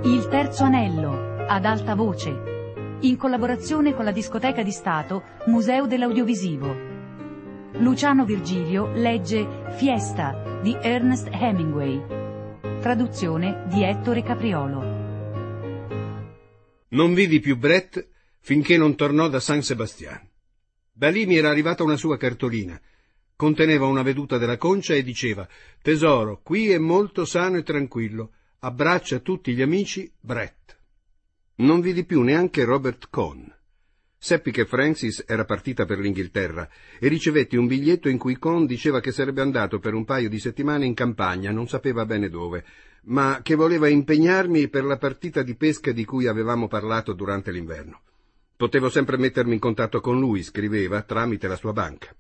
Il terzo anello, ad alta voce, in collaborazione con la Discoteca di Stato Museo dell'Audiovisivo. Luciano Virgilio legge Fiesta di Ernest Hemingway. Traduzione di Ettore Capriolo. Non vidi più Brett finché non tornò da San Sebastian. Da lì mi era arrivata una sua cartolina. Conteneva una veduta della Concia e diceva: «Tesoro, qui è molto sano e tranquillo. Abbraccia tutti gli amici, Brett». Non vidi più neanche Robert Cohn. Seppi che Frances era partita per l'Inghilterra e ricevetti un biglietto in cui Cohn diceva che sarebbe andato per un paio di settimane in campagna, non sapeva bene dove, ma che voleva impegnarmi per la partita di pesca di cui avevamo parlato durante l'inverno. Potevo sempre mettermi in contatto con lui, scriveva, tramite la sua banca.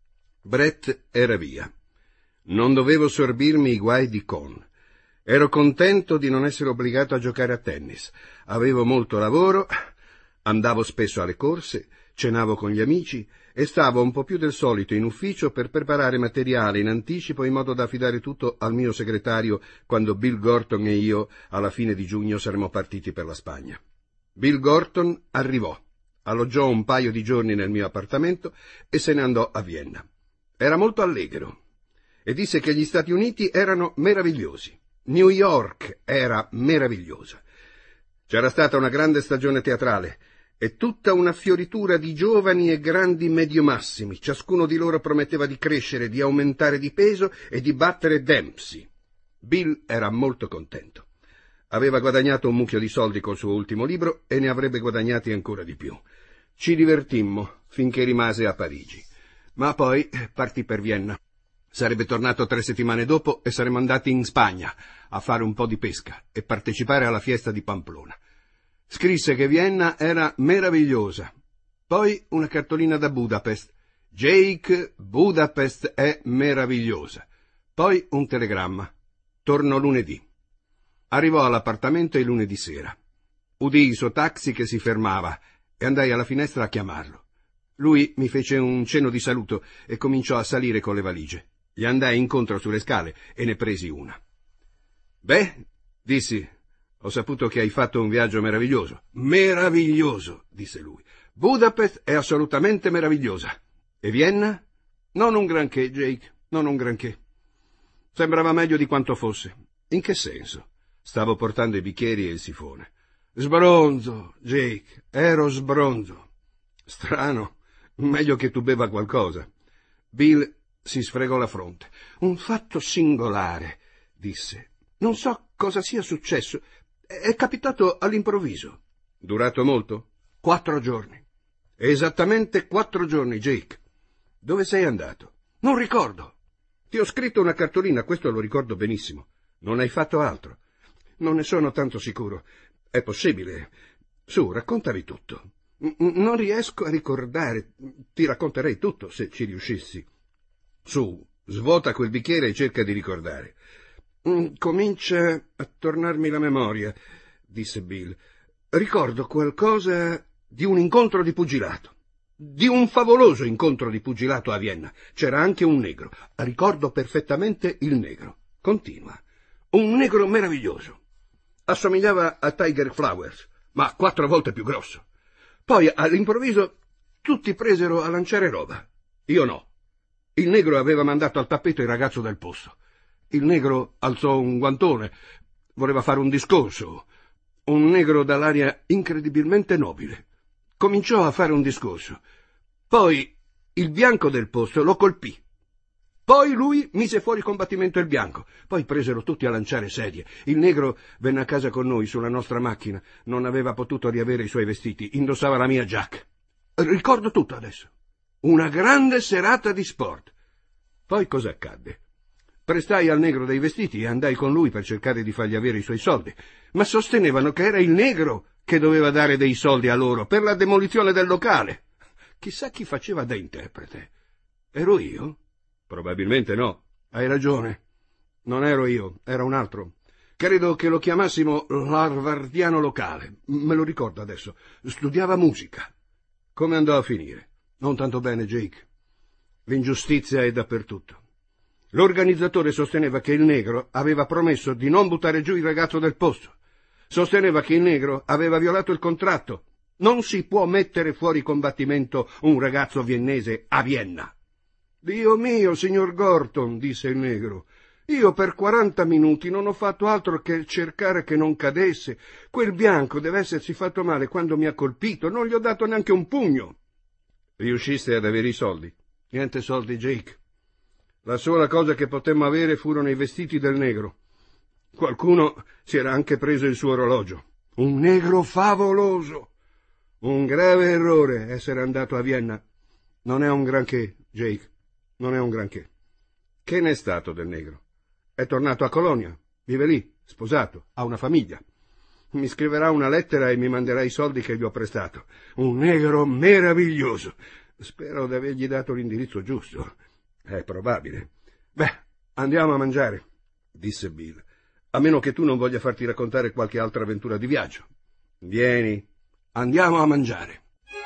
Brett era via. Non dovevo sorbirmi i guai di Cohn. Ero contento di non essere obbligato a giocare a tennis. Avevo molto lavoro, andavo spesso alle corse, cenavo con gli amici e stavo un po' più del solito in ufficio per preparare materiale in anticipo in modo da affidare tutto al mio segretario quando Bill Gorton e io alla fine di giugno saremmo partiti per la Spagna. Bill Gorton arrivò, alloggiò un paio di giorni nel mio appartamento e se ne andò a Vienna. Era molto allegro e disse che gli Stati Uniti erano meravigliosi. New York era meravigliosa. C'era stata una grande stagione teatrale e tutta una fioritura di giovani e grandi mediomassimi. Ciascuno di loro prometteva di crescere, di aumentare di peso e di battere Dempsey. Bill era molto contento. Aveva guadagnato un mucchio di soldi col suo ultimo libro e ne avrebbe guadagnati ancora di più. Ci divertimmo finché rimase a Parigi. Ma poi partì per Vienna. Sarebbe tornato 3 settimane dopo e saremmo andati in Spagna a fare un po' di pesca e partecipare alla fiesta di Pamplona. Scrisse che Vienna era meravigliosa. Poi una cartolina da Budapest. Jake, Budapest è meravigliosa. Poi un telegramma. Torno lunedì. Arrivò all'appartamento il lunedì sera. Udii il suo taxi che si fermava e andai alla finestra a chiamarlo. Lui mi fece un cenno di saluto e cominciò a salire con le valigie. Gli andai incontro sulle scale e ne presi una. «Beh», dissi, «ho saputo che hai fatto un viaggio meraviglioso». «Meraviglioso», disse lui. «Budapest è assolutamente meravigliosa. E Vienna?» «Non un granché, Jake, non un granché. Sembrava meglio di quanto fosse». «In che senso?» Stavo portando i bicchieri e il sifone. «Sbronzo, Jake, ero sbronzo». «Strano, meglio che tu beva qualcosa». Bill si sfregò la fronte. «Un fatto singolare», disse. «Non so cosa sia successo. È capitato all'improvviso». «Durato molto?» 4 giorni. «Esattamente 4 giorni, Jake». «Dove sei andato?» «Non ricordo». «Ti ho scritto una cartolina, questo lo ricordo benissimo». «Non hai fatto altro?» «Non ne sono tanto sicuro. È possibile. Su, raccontami tutto». «Non riesco a ricordare. Ti racconterei tutto se ci riuscissi». «Su, svuota quel bicchiere e cerca di ricordare». «Comincia a tornarmi la memoria», disse Bill. «Ricordo qualcosa di un incontro di pugilato. Di un favoloso incontro di pugilato a Vienna. C'era anche un negro. Ricordo perfettamente il negro. Continua. Un negro meraviglioso. Assomigliava a Tiger Flowers, ma 4 volte più grosso. Poi, all'improvviso, tutti presero a lanciare roba. Io no. Il negro aveva mandato al tappeto il ragazzo del posto. Il negro alzò un guantone, voleva fare un discorso. Un negro dall'aria incredibilmente nobile. Cominciò a fare un discorso. Poi il bianco del posto lo colpì. Poi lui mise fuori combattimento il bianco. Poi presero tutti a lanciare sedie. Il negro venne a casa con noi sulla nostra macchina. Non aveva potuto riavere i suoi vestiti. Indossava la mia giacca. Ricordo tutto adesso. Una grande serata di sport. Poi cosa accadde? Prestai al negro dei vestiti e andai con lui per cercare di fargli avere i suoi soldi, ma sostenevano che era il negro che doveva dare dei soldi a loro per la demolizione del locale. Chissà chi faceva da interprete. Ero io? Probabilmente no. Hai ragione. Non ero io, era un altro. Credo che lo chiamassimo l'harvardiano locale. Me lo ricordo adesso. Studiava musica. Come andò a finire? Non tanto bene, Jake. L'ingiustizia è dappertutto. L'organizzatore sosteneva che il negro aveva promesso di non buttare giù il ragazzo del posto. Sosteneva che il negro aveva violato il contratto. Non si può mettere fuori combattimento un ragazzo viennese a Vienna. Dio mio, signor Gorton, disse il negro, io per 40 minuti non ho fatto altro che cercare che non cadesse. Quel bianco deve essersi fatto male quando mi ha colpito, non gli ho dato neanche un pugno. Riusciste ad avere i soldi? Niente soldi, Jake. La sola cosa che potemmo avere furono i vestiti del negro. Qualcuno si era anche preso il suo orologio. Un negro favoloso. Un grave errore essere andato a Vienna. Non è un granché, Jake, non è un granché. Che n'è stato del negro? È tornato a Colonia, vive lì, sposato, ha una famiglia. Mi scriverà una lettera e mi manderà i soldi che gli ho prestato. Un negro meraviglioso. Spero di avergli dato l'indirizzo giusto. È probabile. Beh, andiamo a mangiare, disse Bill, a meno che tu non voglia farti raccontare qualche altra avventura di viaggio. Vieni, andiamo a mangiare.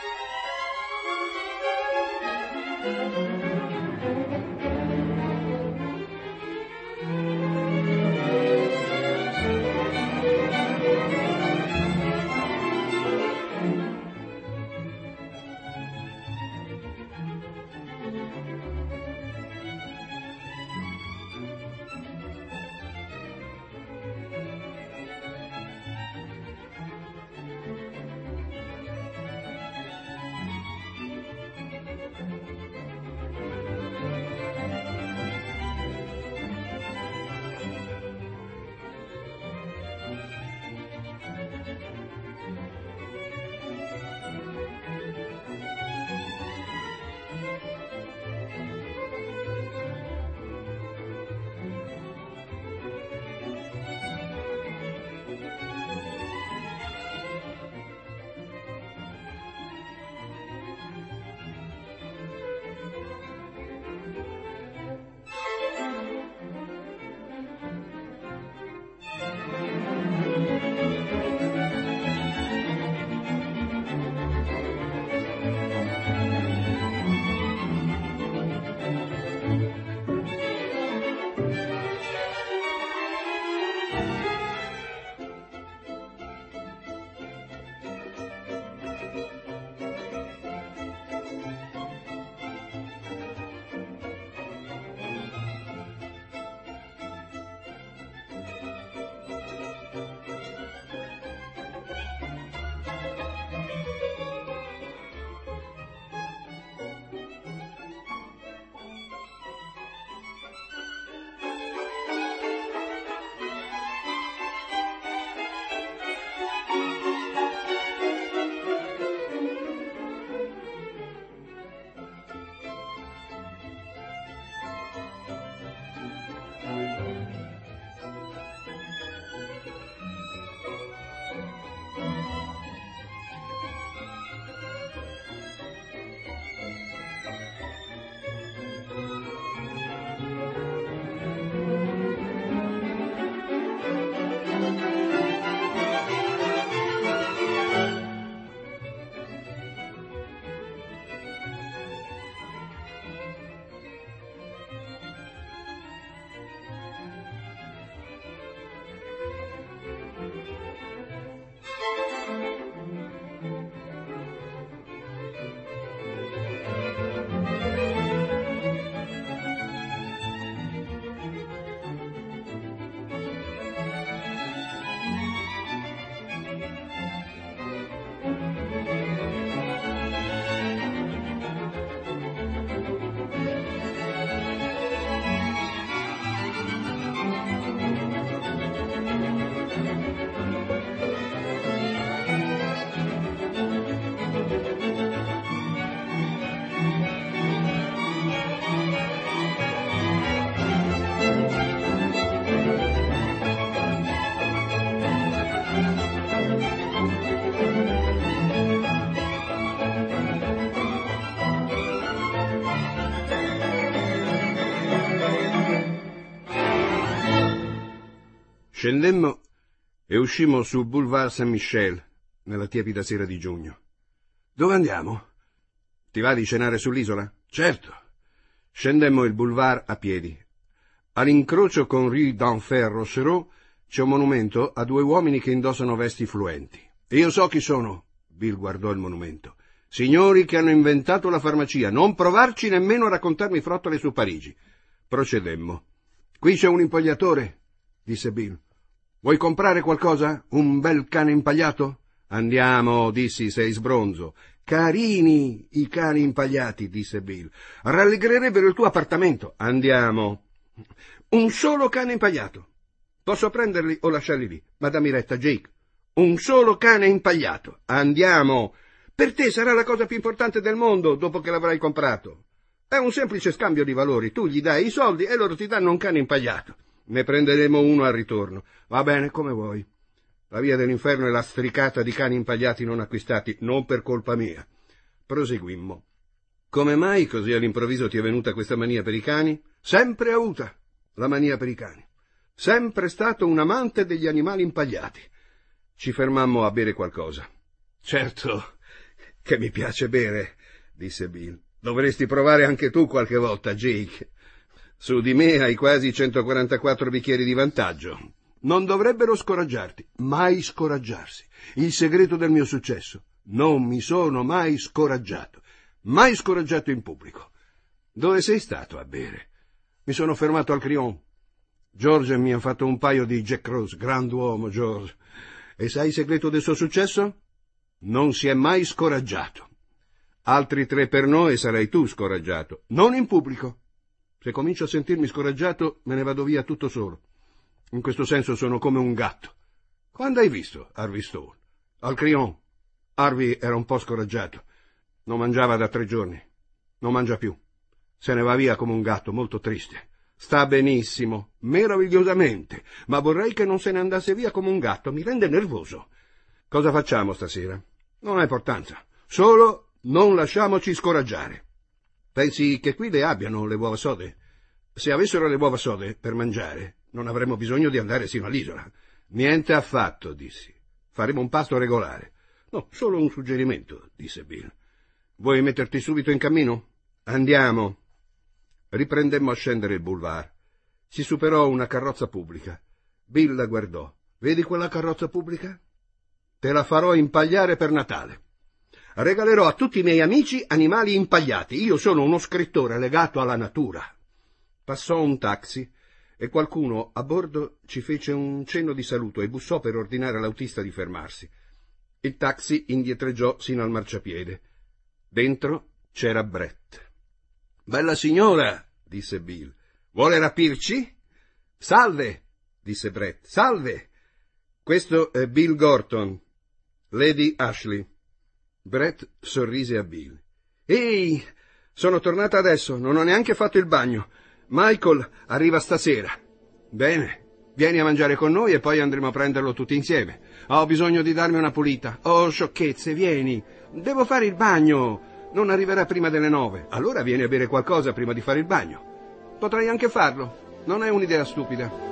Scendemmo e uscimmo sul Boulevard Saint-Michel, nella tiepida sera di giugno. Dove andiamo? Ti va di cenare sull'isola? Certo. Scendemmo il boulevard a piedi. All'incrocio con Rue d'Enfer Rochereau C'è un monumento a 2 uomini che indossano vesti fluenti. Io so chi sono. Bill guardò il monumento. Signori che hanno inventato la farmacia. Non provarci nemmeno a raccontarmi frottole su Parigi. Procedemmo. Qui c'è un impagliatore, disse Bill. Vuoi comprare qualcosa? Un bel cane impagliato? Andiamo, dissi, sei sbronzo. Carini i cani impagliati, disse Bill. Rallegrerebbero il tuo appartamento. Andiamo. Un solo cane impagliato. Posso prenderli o lasciarli lì? Madame retta, Jake. Un solo cane impagliato. Andiamo. Per te sarà la cosa più importante del mondo dopo che l'avrai comprato. È un semplice scambio di valori. Tu gli dai i soldi e loro ti danno un cane impagliato. Ne prenderemo uno al ritorno. Va bene, come vuoi. La via dell'inferno è lastricata di cani impagliati non acquistati, non per colpa mia. Proseguimmo. Come mai così all'improvviso ti è venuta questa mania per i cani? Sempre avuta la mania per i cani. Sempre stato un amante degli animali impagliati. Ci fermammo a bere qualcosa. Certo che mi piace bere, disse Bill. Dovresti provare anche tu qualche volta, Jake. Su di me hai quasi 144 bicchieri di vantaggio. Non dovrebbero scoraggiarti, mai scoraggiarsi. Il segreto del mio successo. Non mi sono mai scoraggiato in pubblico. Dove sei stato a bere? Mi sono fermato al Crillon. George mi ha fatto un paio di Jack Cross, grand'uomo George. E sai il segreto del suo successo? Non si è mai scoraggiato. Altri 3 Pernod e sarai tu scoraggiato, non in pubblico. Se comincio a sentirmi scoraggiato, me ne vado via tutto solo. In questo senso sono come un gatto. Quando hai visto Harvey Stone? Al Crillon. Harvey era un po' scoraggiato. Non mangiava da 3 giorni. Non mangia più. Se ne va via come un gatto, molto triste. Sta benissimo, meravigliosamente, ma vorrei che non se ne andasse via come un gatto, mi rende nervoso. Cosa facciamo stasera? Non ha importanza. Solo non lasciamoci scoraggiare. Pensi che qui le abbiano le uova sode? Se avessero le uova sode per mangiare, non avremmo bisogno di andare sino all'isola. Niente affatto, dissi. Faremo un pasto regolare. No, solo un suggerimento, disse Bill. Vuoi metterti subito in cammino? Andiamo. Riprendemmo a scendere il boulevard. Si superò una carrozza pubblica. Bill la guardò. Vedi quella carrozza pubblica? Te la farò impagliare per Natale. Regalerò a tutti i miei amici animali impagliati. Io sono uno scrittore legato alla natura. Passò un taxi e qualcuno a bordo ci fece un cenno di saluto e bussò per ordinare all'autista di fermarsi. Il taxi indietreggiò sino al marciapiede. Dentro c'era Brett. Bella signora, disse Bill. Vuole rapirci? Salve, disse Brett. Salve. Questo è Bill Gorton, Lady Ashley. Brett sorrise a Bill. Ehi, sono tornata adesso, non ho neanche fatto il bagno. Michael arriva stasera. Bene, vieni a mangiare con noi e poi andremo a prenderlo tutti insieme. Ho bisogno di darmi una pulita. Oh, sciocchezze, vieni. Devo fare il bagno. Non arriverà prima delle 9. Allora vieni a bere qualcosa prima di fare il bagno. Potrei anche farlo. Non è un'idea stupida.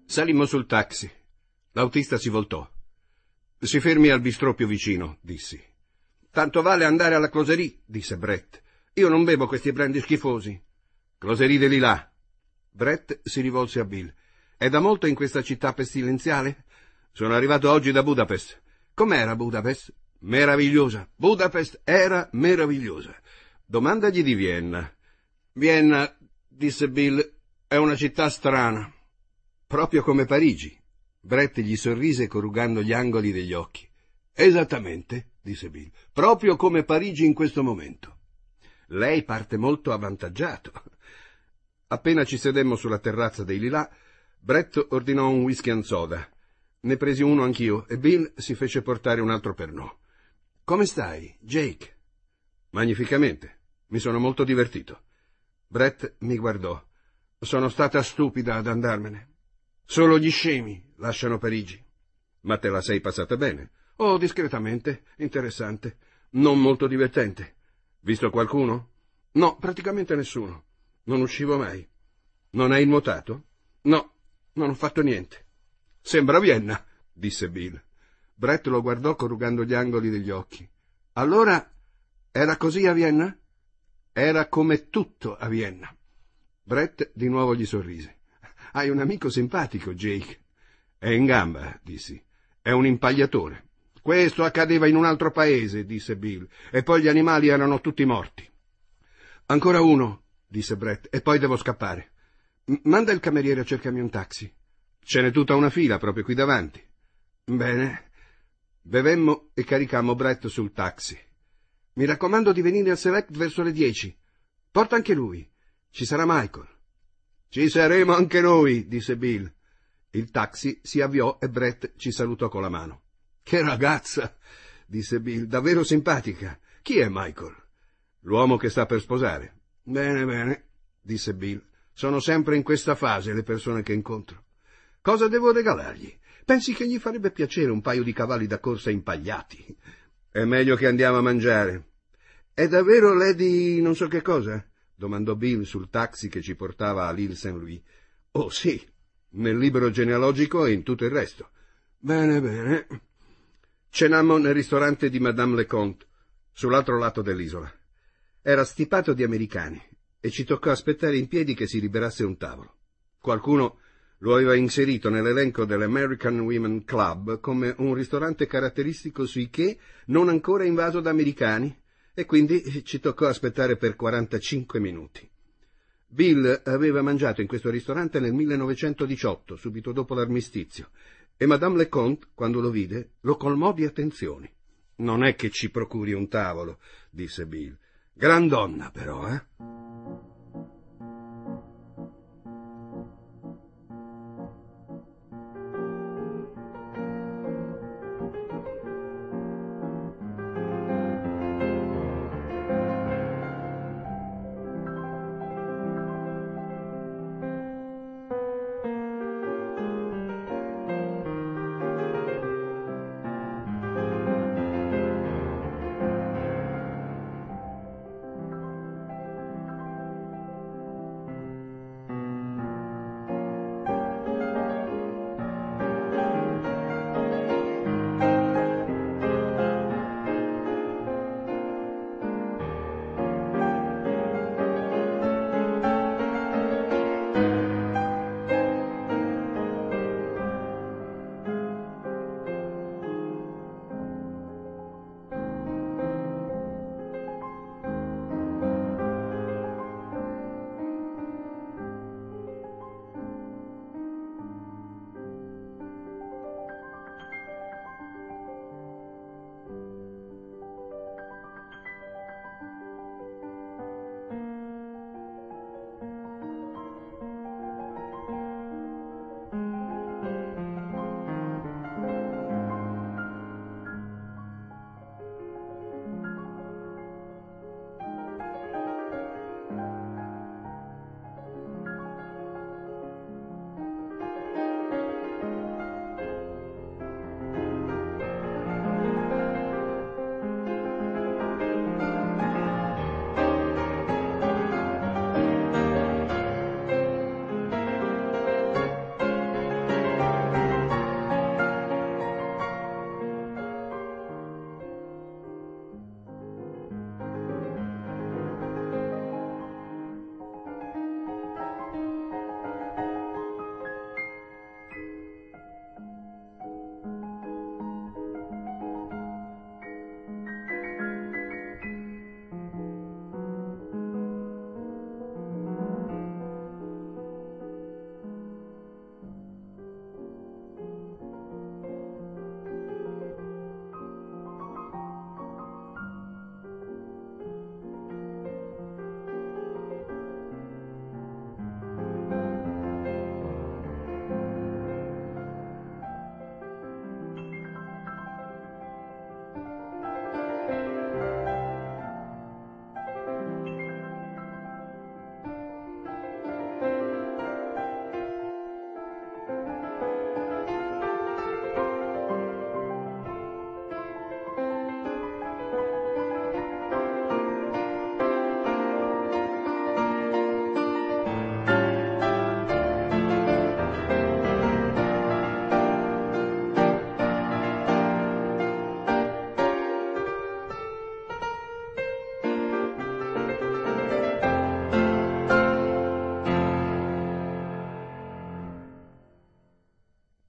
Salimmo sul taxi. L'autista si voltò. Si fermi al bistrò più vicino, dissi. Tanto vale andare alla Closerie, disse Brett. Io non bevo questi brandy schifosi. Closerie di là. Brett si rivolse a Bill. È da molto in questa città pestilenziale? Sono arrivato oggi da Budapest. Com'era Budapest? Meravigliosa. Budapest era meravigliosa. Domandagli di Vienna. Vienna, disse Bill, è una città strana. Proprio come Parigi. Brett gli sorrise corrugando gli angoli degli occhi. Esattamente, disse Bill, proprio come Parigi in questo momento. Lei parte molto avvantaggiato. Appena ci sedemmo sulla terrazza dei Lilà, Brett ordinò un whisky and soda. Ne presi uno anch'io e Bill si fece portare un altro pernod. Come stai, Jake? Magnificamente. Mi sono molto divertito. Brett mi guardò. Sono stata stupida ad andarmene. Solo gli scemi lasciano Parigi. Ma te la sei passata bene? Oh, discretamente, interessante. Non molto divertente. Visto qualcuno? No, praticamente nessuno. Non uscivo mai. Non hai nuotato? No, non ho fatto niente. Sembra Vienna, disse Bill. Brett lo guardò corrugando gli angoli degli occhi. Allora, era così a Vienna? Era come tutto a Vienna. Brett di nuovo gli sorrise. Hai un amico simpatico, Jake. È in gamba, dissi. È un impagliatore. Questo accadeva in un altro paese, disse Bill, e poi gli animali erano tutti morti. Ancora uno, disse Brett, e poi devo scappare. Manda il cameriere a cercarmi un taxi. Ce n'è tutta una fila proprio qui davanti. Bene. Bevemmo e caricammo Brett sul taxi. Mi raccomando di venire al Select verso le 10. Porta anche lui. Ci sarà Michael. Ci saremo anche noi, disse Bill. Il taxi si avviò e Brett ci salutò con la mano. Che ragazza, disse Bill, davvero simpatica. Chi è Michael? L'uomo che sta per sposare. Bene, bene, disse Bill. Sono sempre in questa fase le persone che incontro. Cosa devo regalargli? Pensi che gli farebbe piacere un paio di cavalli da corsa impagliati? È meglio che andiamo a mangiare. È davvero Lady non so che cosa? Domandò Bill sul taxi che ci portava a l'Île Saint-Louis. Oh sì, nel libro genealogico e in tutto il resto. Bene, bene. Cenammo nel ristorante di Madame Leconte, sull'altro lato dell'isola. Era stipato di americani e ci toccò aspettare in piedi che si liberasse un tavolo. Qualcuno lo aveva inserito nell'elenco dell'American Women Club come un ristorante caratteristico sui quai non ancora invaso da americani, e quindi ci toccò aspettare per 45 minuti. Bill aveva mangiato in questo ristorante nel 1918, subito dopo l'armistizio, e Madame Leconte, quando lo vide, lo colmò di attenzioni. Non è che ci procuri un tavolo, disse Bill. Gran donna, però, eh?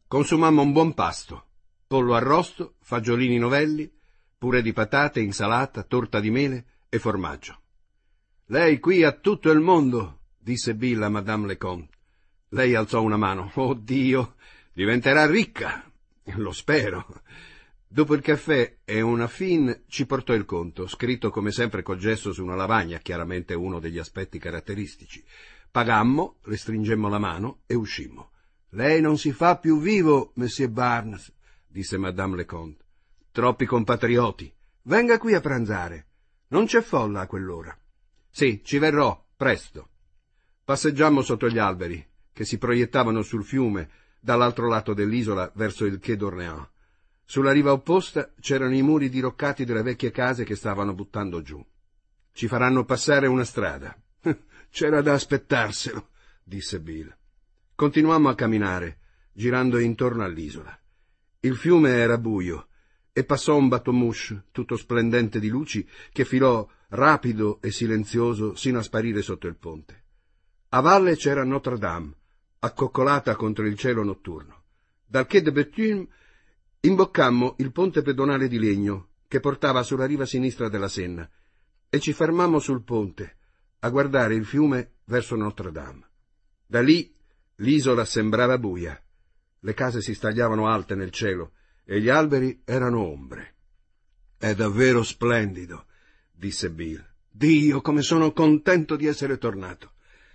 Consumammo un buon pasto, pollo arrosto, fagiolini novelli, purè di patate, insalata, torta di mele e formaggio. «Lei qui ha tutto il mondo», disse Bill a Madame Leconte. Lei alzò una mano. «Oh Dio, diventerà ricca!» «Lo spero!» Dopo il caffè e una fin ci portò il conto, scritto come sempre col gesso su una lavagna, chiaramente uno degli aspetti caratteristici. Pagammo, le stringemmo la mano e uscimmo. «Lei non si fa più vivo, Monsieur Barnes», disse Madame Leconte. «Troppi compatrioti. Venga qui a pranzare. Non c'è folla a quell'ora». «Sì, ci verrò, presto». Passeggiammo sotto gli alberi, che si proiettavano sul fiume dall'altro lato dell'isola verso il Quai d'Orléans. Sulla riva opposta c'erano i muri diroccati delle vecchie case che stavano buttando giù. «Ci faranno passare una strada». «C'era da aspettarselo», disse Bill. Continuammo a camminare, girando intorno all'isola. Il fiume era buio e passò un bateau-mouche tutto splendente di luci che filò rapido e silenzioso sino a sparire sotto il ponte. A valle c'era Notre Dame, accoccolata contro il cielo notturno. Dal Quai de Béthune imboccammo il ponte pedonale di legno che portava sulla riva sinistra della Senna e ci fermammo sul ponte a guardare il fiume verso Notre Dame. Da lì l'isola sembrava buia. Le case si stagliavano alte nel cielo e gli alberi erano ombre. «È davvero splendido», disse Bill. «Dio, come sono contento di essere tornato».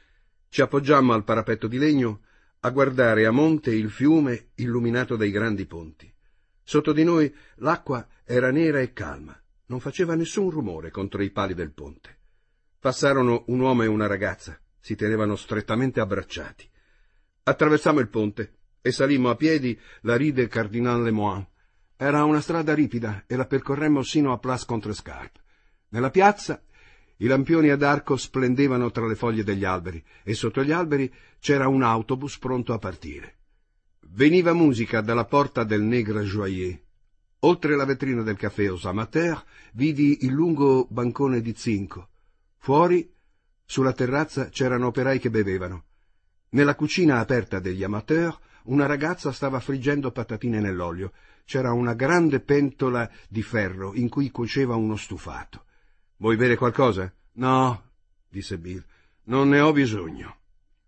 Ci appoggiammo al parapetto di legno a guardare a monte il fiume illuminato dai grandi ponti. Sotto di noi l'acqua era nera e calma, non faceva nessun rumore contro i pali del ponte. Passarono un uomo e una ragazza, si tenevano strettamente abbracciati. Attraversammo il ponte e salimmo a piedi la rue del Cardinal Lemoine. Era una strada ripida e la percorremmo sino a Place Contrescarpe. Nella piazza i lampioni ad arco splendevano tra le foglie degli alberi e sotto gli alberi c'era un autobus pronto a partire. Veniva musica dalla porta del Nègre Joyeux. Oltre la vetrina del caffè Aux Amateurs vidi il lungo bancone di zinco. Fuori, sulla terrazza, c'erano operai che bevevano. Nella cucina aperta degli Amateurs una ragazza stava friggendo patatine nell'olio. C'era una grande pentola di ferro in cui cuoceva uno stufato. «Vuoi bere qualcosa?» «No», disse Bill, «non ne ho bisogno».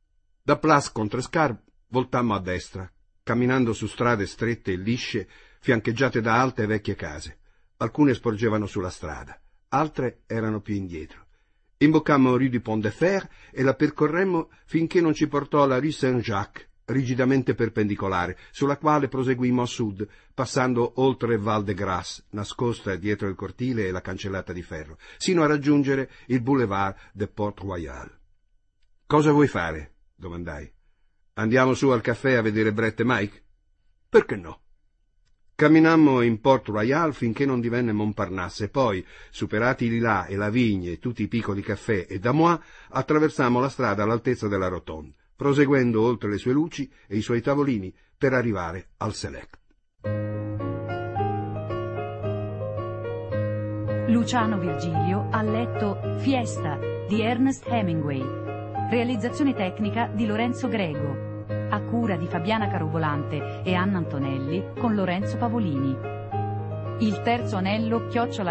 Da Place Contrescarpe voltammo a destra, camminando su strade strette e lisce, fiancheggiate da alte e vecchie case. Alcune sporgevano sulla strada, altre erano più indietro. Imboccammo rue du Pont de Fer e la percorremmo finché non ci portò alla rue Saint-Jacques, rigidamente perpendicolare, sulla quale proseguimmo a sud, passando oltre Val de Grace, nascosta dietro il cortile e la cancellata di ferro, sino a raggiungere il boulevard de Port-Royal. «Cosa vuoi fare?» domandai. «Andiamo su al caffè a vedere Brett e Mike?» «Perché no?» Camminammo in Port-Royal finché non divenne Montparnasse e poi, superati i Lilas e la Vigne e tutti i piccoli caffè e Damois, attraversammo la strada all'altezza della rotonda, proseguendo oltre le sue luci e i suoi tavolini per arrivare al Select. Luciano Virgilio ha letto Fiesta di Ernest Hemingway. Realizzazione tecnica di Lorenzo Grego. A cura di Fabiana Carobolante e Anna Antonelli con Lorenzo Pavolini. Il terzo anello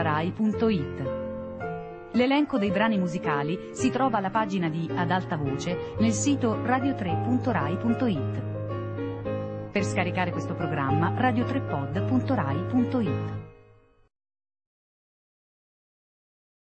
@rai.it. L'elenco dei brani musicali si trova alla pagina di Ad Alta Voce nel sito radio3.rai.it. Per scaricare questo programma radio3pod.rai.it.